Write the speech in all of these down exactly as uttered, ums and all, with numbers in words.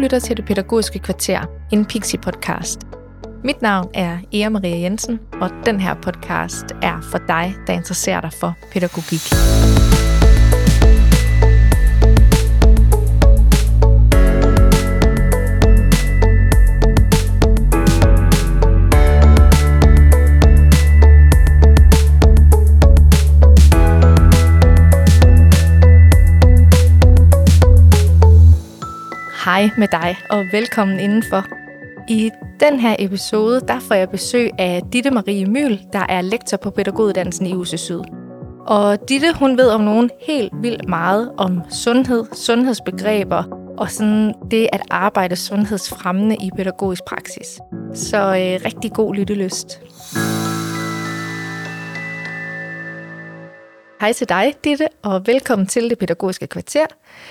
lytter til Det Pædagogiske Kvarter, en Pixie-podcast. Mit navn er Ea Maria Jensen, og den her podcast er for dig, der interesserer dig for pædagogik. Hej med dig, og velkommen indenfor. I den her episode, der får jeg besøg af Ditte Marie Myhl, der er lektor på pædagoguddannelsen i U C Syd. Og Ditte, hun ved om nogen helt vildt meget om sundhed, sundhedsbegreber og sådan det at arbejde sundhedsfremmende i pædagogisk praksis. Så øh, rigtig god lyttelyst. Hej til dig, Ditte, og velkommen til Det Pædagogiske Kvarter.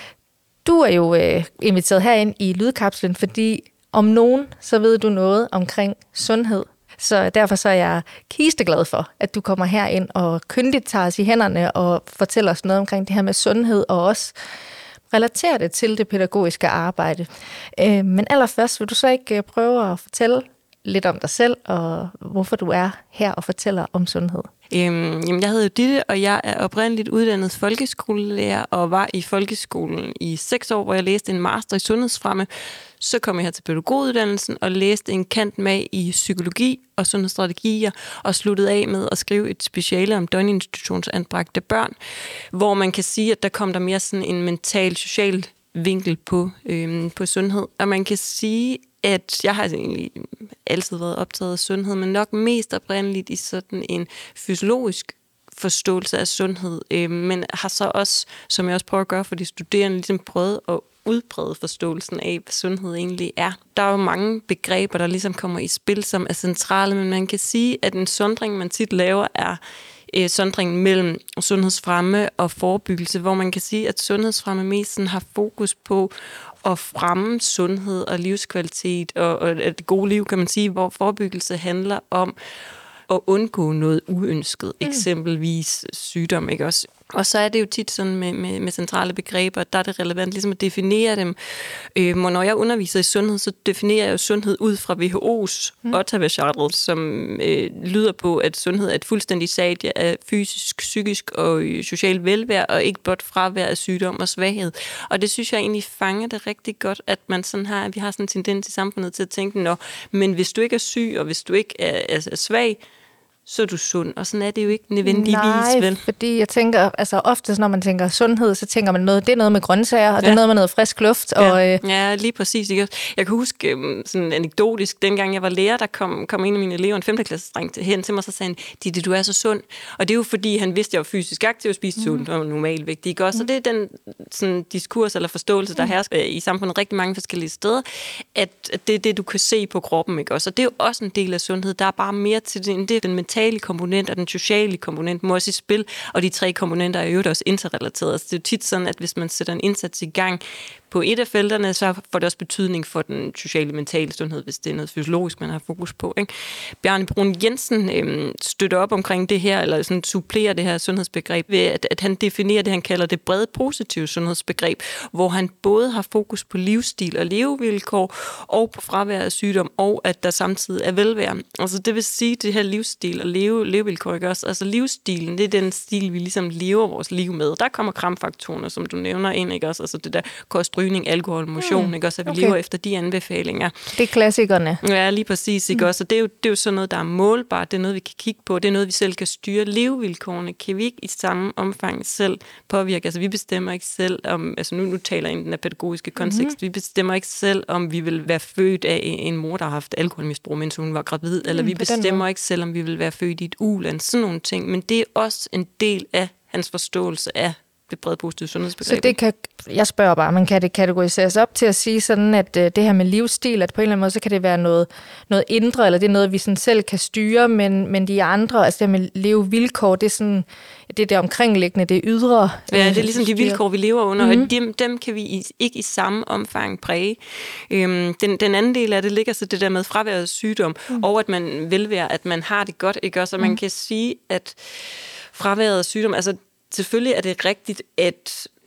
Du er jo øh, inviteret herind i Lydkapslen, fordi om nogen, så ved du noget omkring sundhed. Så derfor så er jeg kisteglad for, at du kommer herind og kyndigt tager os i hænderne og fortæller os noget omkring det her med sundhed, og også relaterer det til det pædagogiske arbejde. Øh, men allerførst vil du så ikke prøve at fortælle lidt om dig selv, og hvorfor du er her og fortæller om sundhed? Øhm, jamen, jeg hedder Ditte, og jeg er oprindeligt uddannet folkeskolelærer og var i folkeskolen i seks år, hvor jeg læste en master i sundhedsfremme. Så kom jeg her til pædagoguddannelsen og læste en kant med i psykologi og sundhedsstrategier og sluttede af med at skrive et speciale om døgninstitutionsanbragte børn, hvor man kan sige, at der kom der mere sådan en mental, social vinkel på, øhm, på sundhed. Og man kan sige, at jeg har egentlig altid været optaget af sundhed, men nok mest oprindeligt i sådan en fysiologisk forståelse af sundhed, øh, men har så også, som jeg også prøver at gøre for de studerende, ligesom prøvet at udbrede forståelsen af, hvad sundhed egentlig er. Der er jo mange begreber, der ligesom kommer i spil, som er centrale, men man kan sige, at en sondring, man tit laver, er øh, sondringen mellem sundhedsfremme og forebyggelse, hvor man kan sige, at sundhedsfremme mest sådan har fokus på at fremme sundhed og livskvalitet og, og det gode liv, kan man sige, hvor forebyggelse handler om at undgå noget uønsket, mm. eksempelvis sygdom, ikke også? Og så er det jo tit sådan med, med, med centrale begreber, der er det relevant ligesom at definere dem. Øh, når jeg underviser i sundhed, så definerer jeg jo sundhed ud fra W H O's mm. Ottawa-charteret, som øh, lyder på, at sundhed er et fuldstændigt stadie af fysisk, psykisk og social velvære, og ikke blot fravær af sygdom og svaghed. Og det synes jeg egentlig fanger det rigtig godt, at man sådan har, vi har sådan en tendens i samfundet til at tænke, nå, men hvis du ikke er syg, og hvis du ikke er, er, er svag, så er du sund, og sådan er det jo ikke nødvendigvis, Nej, vel? Fordi jeg tænker, altså oftest når man tænker sundhed, så tænker man noget, det er noget med grøntsager, og ja. det er noget med noget frisk luft. Ja, og, øh... ja lige præcis. Ikke? Jeg kan huske, sådan anekdotisk, dengang jeg var lærer, der kom, kom en af mine elever, en femte-klasses-dreng, hen til mig, og så sagde han, Ditte, du er så sund. Og det er jo fordi, han vidste, at jeg var fysisk aktiv og spiste sundt mm. og normalvægt. Ikke? Og så det er den sådan, diskurs eller forståelse, der hersker i samfundet rigtig mange forskellige steder, at det er det, du kan se på kroppen. Ikke? Og så det er jo også en del af sundhed. Der er bare mere til det, end det den mentale komponent og den sociale komponent må også i spil, og de tre komponenter er jo også interrelateret. Så det er jo tit sådan, at hvis man sætter en indsats i gang på et af felterne, så får det også betydning for den sociale mentale sundhed, hvis det er noget fysiologisk, man har fokus på. Ikke? Bjarne Bruun Jensen øhm, støtter op omkring det her, eller sådan supplerer det her sundhedsbegreb ved, at, at han definerer det, han kalder det brede positive sundhedsbegreb, hvor han både har fokus på livsstil og levevilkår, og på fravær af sygdom, og at der samtidig er velvære. Altså det vil sige, det her livsstil og leve, levevilkår, ikke også? Altså livsstilen, det er den stil, vi ligesom lever vores liv med. Der kommer kramfaktorerne, som du nævner ind, ikke også? Altså det der kost, rygning, alkohol, motion, mm. ikke også? At vi okay. lever efter de anbefalinger. Det er klassikerne. Ja, lige præcis, ikke mm. også? Og det er, jo, det er jo sådan noget, der er målbart, det er noget, vi kan kigge på, det er noget, vi selv kan styre. Levevilkårene kan vi ikke i samme omfang selv påvirke. Altså vi bestemmer ikke selv om, altså nu, nu taler jeg i den her pædagogiske kontekst, mm-hmm. vi bestemmer ikke selv, om vi vil være født af en mor, der har haft alkoholmisbrug, mens hun var gravid, mm, eller vi bestemmer ikke selv, om vi vil være født i et uland, sådan nogle ting. Men det er også en del af hans forståelse af det brede positive sundhedsbegreb. Så det kan, jeg spørger bare, man kan det kategoriseres op til at sige sådan, at øh, det her med livsstil, at på en eller anden måde, så kan det være noget, noget indre, eller det er noget, vi sådan selv kan styre, men, men de andre, altså det her med levevilkår, det er sådan, det er det omkringliggende, det er ydre. Ja, det er ligesom de vilkår, vi lever under, mm-hmm. og dem, dem kan vi i, ikke i samme omfang præge. Øhm, den, den anden del af det ligger så det der med fraværet af sygdom, mm. og at man velvære, at man har det godt, ikke også? Og man mm. kan sige, at fraværet af sygdom, altså selvfølgelig er det rigtigt, at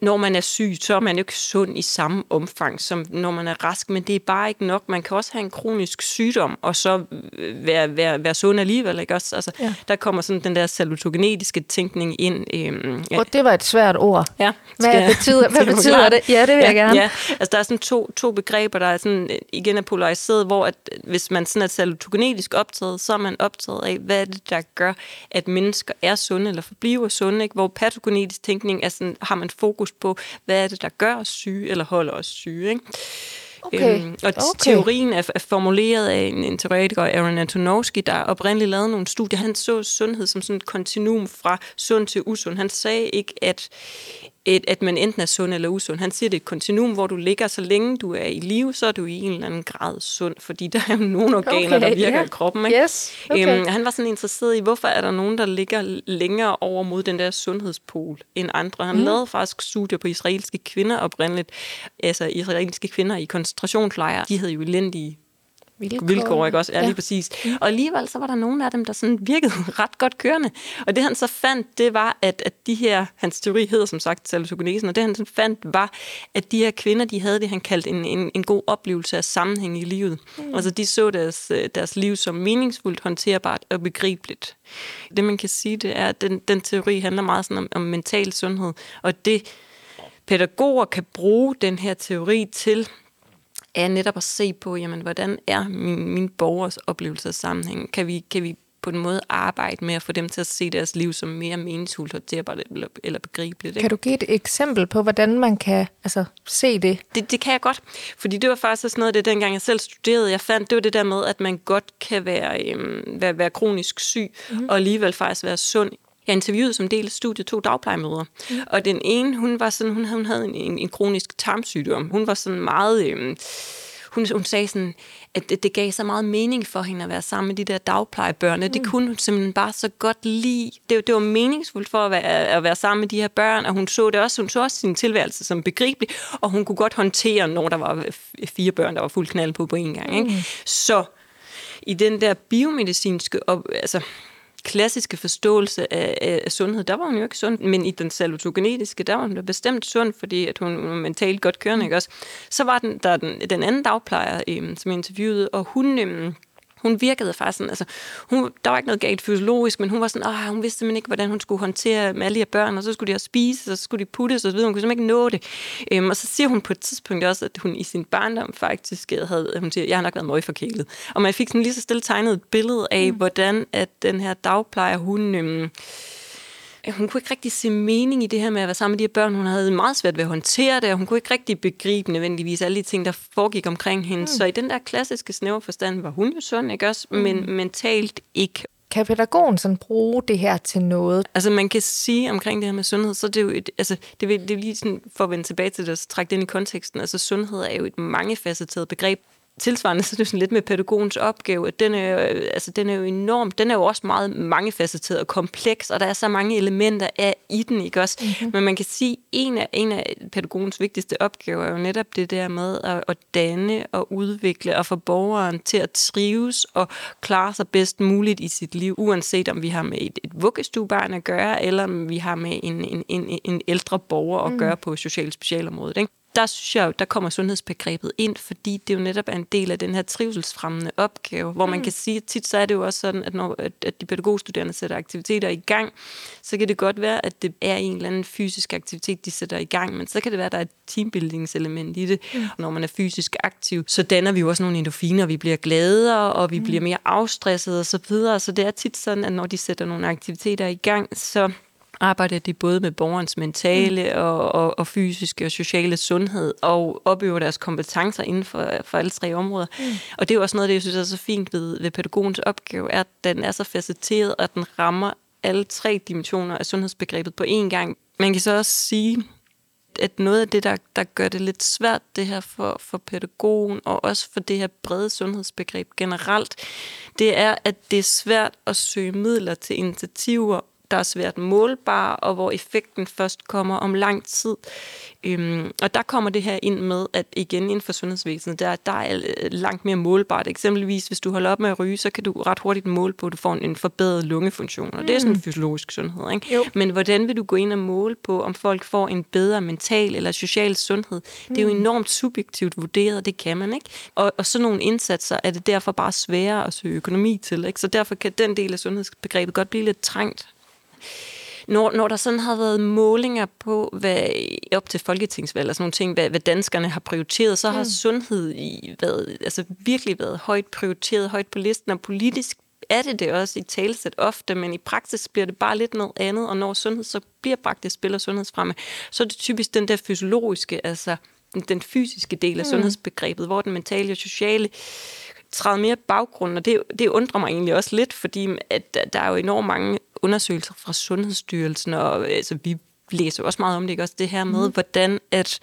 når man er syg, så er man jo ikke sund i samme omfang, som når man er rask, men det er bare ikke nok. Man kan også have en kronisk sygdom, og så være, være, være sund alligevel, ikke også? Altså, ja. Der kommer sådan den der salutogenetiske tænkning ind. Øhm, ja. Og det var et svært ord. Ja. Hvad betyder, hvad betyder det? Ja, det vil ja, jeg gerne. Ja. Altså, der er sådan to, to begreber, der er sådan, igen er polariseret, hvor at, hvis man sådan er salutogenetisk optaget, så er man optaget af, hvad er det, der gør, at mennesker er sunde eller forbliver sunde, ikke? Hvor patogenetisk tænkning er sådan, har man fokus på, hvad er det, der gør os syge, eller holder os syge, ikke? Okay. Øhm, og okay. teorien er, er formuleret af en, en teoretiker, Aaron Antonovsky, der oprindeligt lavede nogle studier. Han så sundhed som sådan et kontinuum fra sund til usund. Han sagde ikke, at, et, at man enten er sund eller usund. Han siger, det er et kontinuum, hvor du ligger, så længe du er i live, så er du i en eller anden grad sund, fordi der er jo nogle organer, okay, der virker yeah. i kroppen. Ikke? Yes. Okay. Øhm, han var sådan interesseret i, hvorfor er der nogen, der ligger længere over mod den der sundhedspol end andre. Han mm. lavede faktisk studier på israelske kvinder oprindeligt, altså israelske kvinder i koncentrationslejre. De havde jo elendige vilkår, vilkår ikke også? Ja, lige ja. præcis. Og alligevel så var der nogle af dem, der sådan virkede ret godt kørende. Og det han så fandt, det var, at, at de her, hans teori hedder som sagt salutogenesen, og det han så fandt var, at de her kvinder, de havde det, han kaldte en, en, en god oplevelse af sammenhæng i livet. Mm. Altså de så deres, deres liv som meningsfuldt, håndterbart og begribeligt. Det man kan sige, det er, at den, den teori handler meget sådan om, om mental sundhed, og det pædagoger kan bruge den her teori til, er netop at se på, jamen, hvordan er min, mine borgers oplevelse af sammenhæng? Kan vi, kan vi på en måde arbejde med at få dem til at se deres liv som mere meningsfuldt, håndterbart eller, eller begribeligt? Ikke? Kan du give et eksempel på, hvordan man kan altså, se det? det? Det kan jeg godt, fordi det var faktisk også noget af det, dengang jeg selv studerede, jeg fandt, det var det der med, at man godt kan være, øhm, være, være kronisk syg, mm-hmm. og alligevel faktisk være sund. Jeg interviewede som del af studiet to dagplejemødre, mm. og den ene, hun var sådan, hun havde, hun havde en, en, en kronisk tarmsygdom. Hun var sådan meget, øhm, hun, hun sagde sådan, at det, det gav så meget mening for hende at være sammen med de der dagplejebørn. Mm. Det kunne hun simpelthen bare så godt lide. Det, det var meningsfuldt for at være, at være sammen med de her børn, og hun så det også, hun så også sin tilværelse som begribelig, og hun kunne godt håndtere, når der var fire børn, der var fuld knald på på en gang. Ikke? Mm. Så i den der biomedicinske, op, altså klassiske forståelse af, af sundhed, der var hun jo ikke sund, men i den salutogenetiske, der var hun bestemt sund, fordi at hun var mentalt godt kørende, ikke også? Så var den, der den, den anden dagplejer, øhm, som jeg interviewede, og hun, øhm, hun virkede faktisk sådan, altså, hun, der var ikke noget galt fysiologisk, men hun var sådan, åh, hun vidste simpelthen ikke, hvordan hun skulle håndtere med alle de her børn, og så skulle de også spise, og så skulle de puttes, og så videre, hun kunne simpelthen ikke nå det. Øhm, og så siger hun på et tidspunkt også, at hun i sin barndom faktisk havde, hun siger, jeg har nok været møgforkælet. Og man fik sådan lige så stille tegnet et billede af, mm. hvordan at den her dagplejer, hun... Øhm, hun kunne ikke rigtig se mening i det her med at være sammen med de her børn. Hun havde meget svært ved at håndtere det, og hun kunne ikke rigtig begribe nødvendigvis alle de ting, der foregik omkring hende. Mm. Så i den der klassiske snævre forstand var hun jo sund, ikke også? Mm. Men mentalt ikke. Kan pædagogen sådan bruge det her til noget? Altså man kan sige omkring det her med sundhed, så det er jo et, altså det vil, det vil lige sådan, for at vende tilbage til det og trække det ind i konteksten, altså sundhed er jo et mangefacetteret begreb. Tilsvarende, så er det sådan lidt med pædagogens opgave, at den er, altså, den er jo enorm, den er jo også meget mangefacetteret og kompleks, og der er så mange elementer af i den, ikke også? Mm-hmm. Men man kan sige, at en af, en af pædagogens vigtigste opgaver er jo netop det der med at, at danne og udvikle og få borgeren til at trives og klare sig bedst muligt i sit liv, uanset om vi har med et, et vuggestuebarn at gøre, eller om vi har med en, en, en, en ældre borger at gøre mm. på socialt specialområdet, ikke? Der synes jeg jo, der kommer sundhedsbegrebet ind, fordi det jo netop er en del af den her trivselsfremmende opgave, hvor man kan sige, at tit så er det jo også sådan, at når at de pædagogstuderende sætter aktiviteter i gang, så kan det godt være, at det er en eller anden fysisk aktivitet, de sætter i gang, men så kan det være, at der er et teambuildingselement i det. Mm. Når man er fysisk aktiv, så danner vi jo også nogle endorfiner, vi bliver gladere, og vi mm. bliver mere afstressede og så videre. Så det er tit sådan, at når de sætter nogle aktiviteter i gang, så arbejder de både med borgerens mentale mm. og, og, og fysiske og sociale sundhed, og opøver deres kompetencer inden for, for alle tre områder. Mm. Og det er jo også noget, det jeg synes er så fint ved, ved pædagogens opgave, er, at den er så facetteret, og den rammer alle tre dimensioner af sundhedsbegrebet på én gang. Man kan så også sige, at noget af det, der, der gør det lidt svært, det her for, for pædagogen, og også for det her brede sundhedsbegreb generelt, det er, at det er svært at søge midler til initiativer der er svært målbare, og hvor effekten først kommer om lang tid. Øhm, og der kommer det her ind med, at igen inden for sundhedsvæsenet, der, der er langt mere målbart. Eksempelvis, hvis du holder op med at ryge, så kan du ret hurtigt måle på, at du får en forbedret lungefunktion. Og det er sådan en fysiologisk sundhed, ikke? Men hvordan vil du gå ind og måle på, om folk får en bedre mental eller social sundhed? Det er jo enormt subjektivt vurderet, det kan man, ikke? Og, og sådan nogle indsatser er det derfor bare sværere at søge økonomi til, ikke? Så derfor kan den del af sundhedsbegrebet godt blive lidt trængt. Når, når der sådan har været målinger på, hvad, op til folketingsvalg og sådan nogle ting, hvad, hvad danskerne har prioriteret, så har mm. sundhed i været, altså virkelig været højt prioriteret, højt på listen, og politisk er det det også i talesæt ofte, men i praksis bliver det bare lidt noget andet, og når sundhed så bliver bragt i spil og sundhedsfremme, så er det typisk den der fysiologiske, altså den fysiske del af mm. sundhedsbegrebet, hvor den mentale og sociale træder mere baggrund, og det, det undrer mig egentlig også lidt, fordi at der er jo enormt mange undersøgelser fra Sundhedsstyrelsen, og altså, vi læser også meget om det, ikke? Også det her med, mm. hvordan at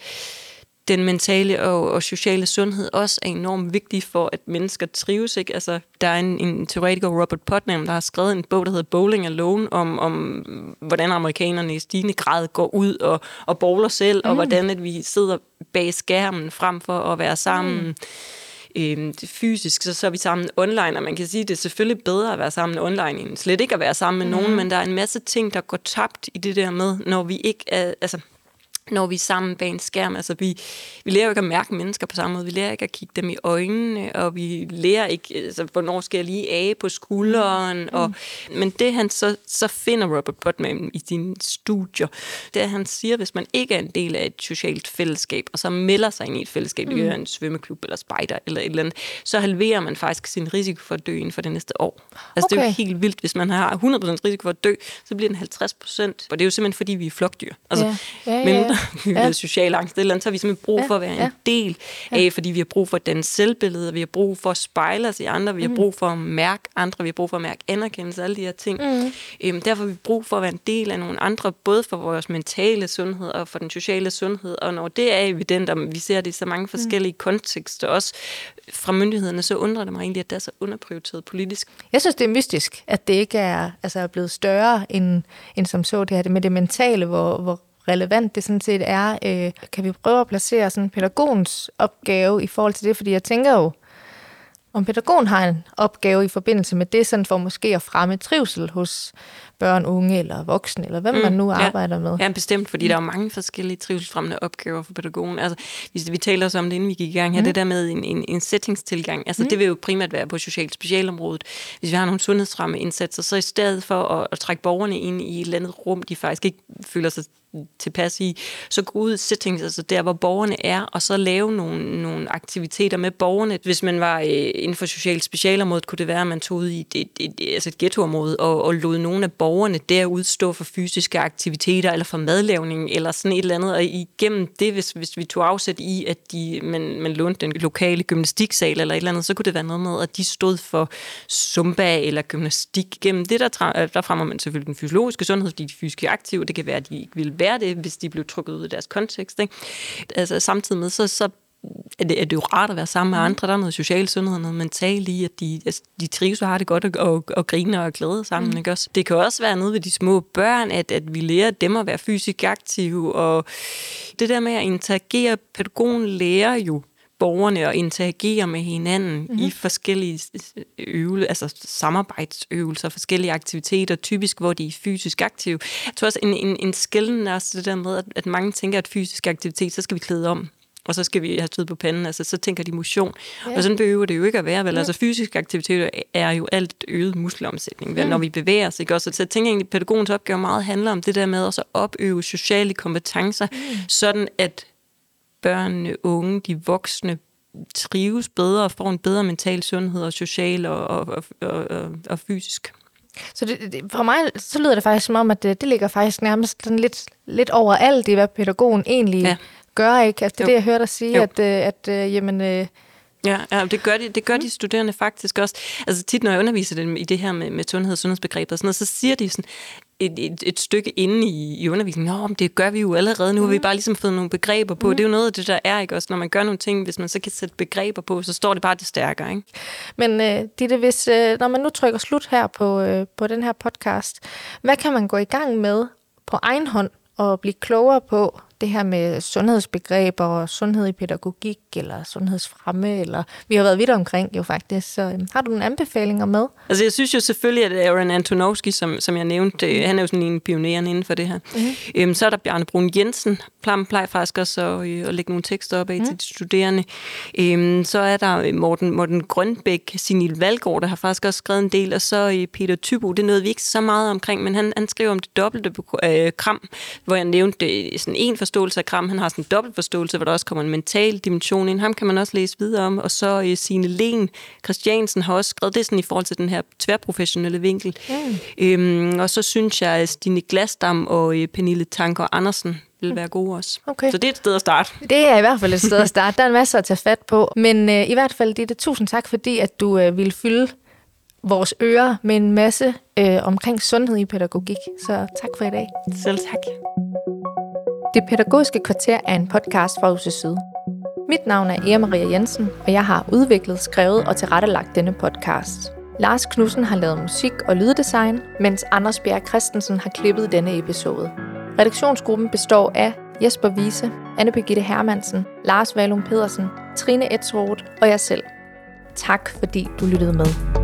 den mentale og, og sociale sundhed også er enormt vigtig for, at mennesker trives, ikke? Altså, der er en, en teoretiker, Robert Putnam, der har skrevet en bog, der hedder Bowling Alone, om, om hvordan amerikanerne i stigende grad går ud og, og bowler selv, mm. og hvordan at vi sidder bag skærmen frem for at være sammen mm. Øhm, fysisk, så, så er vi sammen online, og man kan sige, at det er selvfølgelig bedre at være sammen online, end slet ikke at være sammen med mm. nogen, men der er en masse ting, der går tabt i det der med, når vi ikke er, altså, når vi er sammen bag en skærm. Altså, vi, vi lærer jo ikke at mærke mennesker på samme måde, vi lærer ikke at kigge dem i øjnene, og vi lærer ikke, altså, hvornår skal jeg lige af på skulderen, mm. og, men det han så, så finder Robert Putnam i sine studier, det er, han siger, hvis man ikke er en del af et socialt fællesskab, og så melder sig ind i et fællesskab, mm. det er en svømmeklub eller spejder eller et eller andet, så halverer man faktisk sin risiko for at dø inden for det næste år. Altså, okay. Det er jo helt vildt. Hvis man har hundrede procent risiko for at dø, så bliver den halvtreds procent, og det er jo simpelthen, fordi vi er flokdyr. Altså, ja. Ja, ja, ja. vi har ja. social angst, eller andet, så har vi simpelthen brug for at være ja. en del af, ja. fordi vi har brug for den selvbillede, vi har brug for at spejle os i andre, vi har brug for at mærke andre, vi har brug for at mærke anerkendelse, alle de her ting. Mm. Øhm, derfor har vi brug for at være en del af nogle andre, både for vores mentale sundhed og for den sociale sundhed, og når det er evident, og vi ser det i så mange forskellige mm. kontekster, også fra myndighederne, så undrer det mig egentlig, at det er så underprioriteret politisk. Jeg synes, det er mystisk, at det ikke er, altså, er blevet større end, end som så det her, det med det mentale, hvor, hvor relevant det sådan set er. Øh, kan vi prøve at placere sådan pædagogens opgave i forhold til det? Fordi jeg tænker jo, om pædagogen har en opgave i forbindelse med det, sådan for måske at fremme trivsel hos børn, unge eller voksne, eller hvem mm, man nu arbejder ja. med. Ja, bestemt, fordi mm. der er mange forskellige trivselsfremmende opgaver for pædagogen. Altså, hvis vi taler også om det, inden vi gik i gang her, mm. det der med en, en, en settingstilgang, altså mm. det vil jo primært være på socialt specialområdet. Hvis vi har nogle sundhedsfremme indsatser, så i stedet for at, at trække borgerne ind i et eller andet rum, de faktisk ikke føler sig tilpas i, så gå ud i settings, altså der, hvor borgerne er, og så lave nogle, nogle aktiviteter med borgerne. Hvis man var øh, inden for socialt specialområdet, kunne det være, at man tog ud i et, et, et, altså et ghettoområde og, og lod nogle af borgerne der udstå for fysiske aktiviteter, eller for madlavning, eller sådan et eller andet, og igennem det, hvis, hvis vi tog afsæt i, at de, man, man lånte den lokale gymnastiksal, eller et eller andet, så kunne det være noget med, at de stod for zumba eller gymnastik. Gennem det, der, der fremmer man selvfølgelig den fysiologiske sundhed, fordi de er fysisk aktive, det kan være, at de ikke vil være det, hvis de blev trukket ud af deres kontekst. Ikke? Altså samtidig med, så, så er, det, er det jo rart at være sammen med andre. Der er noget social sundhed, noget mentalt i, at de, altså, de trives og har det godt og, og, og griner og glæder sammen. Mm. Ikke også? Det kan også være noget ved de små børn, at, at vi lærer dem at være fysisk aktive, og det der med at interagere, pædagogen lærer jo borgerne og interagere med hinanden mm-hmm. i forskellige øvelser, altså samarbejdsøvelser, forskellige aktiviteter, typisk hvor de er fysisk aktive. Jeg tror også, en, en, en skælden er også det der med, at, at mange tænker, at fysisk aktivitet, så skal vi klæde om, og så skal vi have stød på panden, altså så tænker de motion. Ja. Og sådan behøver det jo ikke at være, vel? Ja. Altså fysisk aktivitet er jo alt øget muskelomsætning, mm. når vi bevæger os, ikke også? Så jeg tænker egentlig, at pædagogens opgave meget handler om det der med at så opøve sociale kompetencer, mm. sådan at børnene, unge, de voksne trives bedre og får en bedre mental sundhed og social og, og, og, og, og fysisk. Så det, det, for mig så lyder det faktisk som om, at det, det ligger faktisk nærmest sådan lidt, lidt over alt det, hvad pædagogen egentlig ja. gør, ikke? Altså det er det, jeg hørte dig sige, at, at, at jamen... Øh, Ja, ja, det gør de, det gør de studerende faktisk også. Altså tit, når jeg underviser dem i det her med, med sundhed og sundhedsbegreber og sådan noget, så siger de sådan, et, et, et stykke inde i, i undervisningen. Nå, men det gør vi jo allerede. Nu har vi bare ligesom fået nogle begreber på. Mm. Det er jo noget af det, der er, ikke også? Når man gør nogle ting, hvis man så kan sætte begreber på, så står det bare det stærkere, ikke? Men øh, Ditte, hvis, øh, når man nu trykker slut her på, øh, på den her podcast, hvad kan man gå i gang med på egen hånd og blive klogere på det her med sundhedsbegreber og sundhed i pædagogik eller sundhedsfremme, eller vi har været vidt omkring jo faktisk. Så øh, har du nogle anbefalinger med? Altså jeg synes jo selvfølgelig, at Aaron Antonovsky, som, som jeg nævnte, mm. han er jo sådan en pioner inden for det her. Mm. Øhm, så er der Bjarne Brun Jensen, plejer, plejer faktisk også at, øh, at lægge nogle tekster op af mm. til de studerende. Øhm, så er der Morten, Morten Grønbæk, Sinil Valgaard, der har faktisk også skrevet en del, og så øh, Peter Tybo, det nåede vi ikke så meget omkring, men han, han skriver om det dobbelte øh, kram, hvor jeg nævnte øh, sådan en forståelse af kram. Han har sådan en dobbelt forståelse, hvor der også kommer en mental dimension ind. Ham kan man også læse videre om. Og så uh, Signe Len Christiansen har også skrevet det sådan i forhold til den her tværprofessionelle vinkel. Mm. Øhm, og så synes jeg, at Stine Glasdam og uh, Pernille Tanker Andersen vil være gode også. Okay. Så det er et sted at starte. Det er i hvert fald et sted at starte. Der er en masse at tage fat på. Men uh, i hvert fald, Ditte, tusind tak, fordi at du uh, ville fylde vores ører med en masse uh, omkring sundhed i pædagogik. Så tak for i dag. Selv tak. Det Pædagogiske Kvarter er en podcast fra U C Syd. Mit navn er Ea Maria Jensen, og jeg har udviklet, skrevet og tilrettelagt denne podcast. Lars Knudsen har lavet musik og lyddesign, mens Anders Bjerg Christensen har klippet denne episode. Redaktionsgruppen består af Jesper Wiese, Anne Birgitte Hermansen, Lars Valum Pedersen, Trine Edsroth og jeg selv. Tak fordi du lyttede med.